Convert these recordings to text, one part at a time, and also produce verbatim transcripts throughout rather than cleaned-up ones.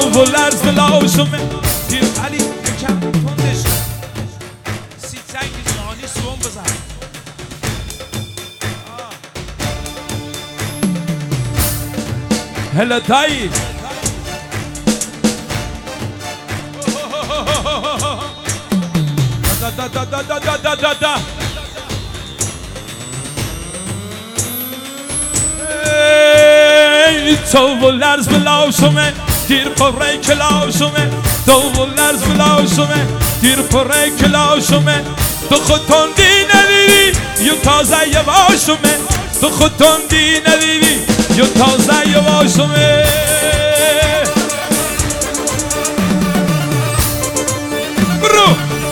تو لرز بلاشمه دیر علی یکم تندش سی سنگ جهانی سوم بزن هلا دایی دا دا دا دا دا دا دا دا تو لرز بلاشمه دیر پره کلاشمه تو لرز بلاشمه دیر پره کلاشمه تو خود تندی ندیدی یو تازه یواشمه تو خود تندی ندیدی یو تازه یواشمه برو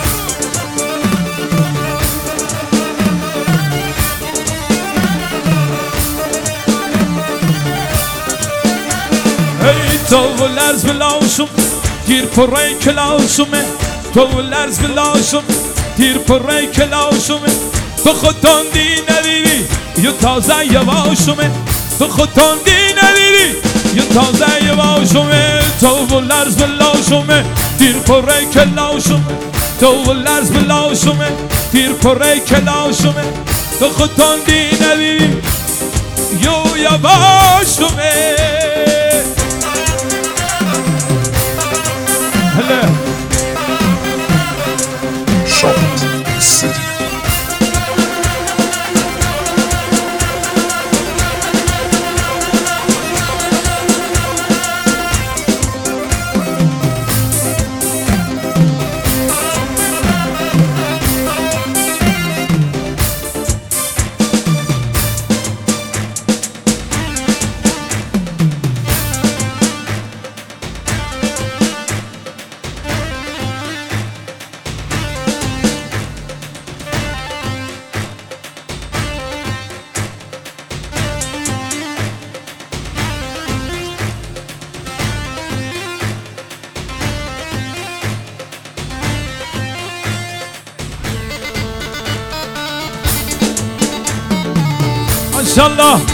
تو لرز بلاشم دیر پره کلاشمه تو لرز بلاشم دیر پره کلاشمه تو خود تندی ندیدی یو تازه یواشمه تو خود تندی ندیدی یو تازه یواشمه تو لرز بلاشمه دیر پره کلاشمه تو لرز بلاشمه دیر پره کلاشمه تو خود تندی ندیدی یو یواشمه هلا Shopped City. ان شاء الله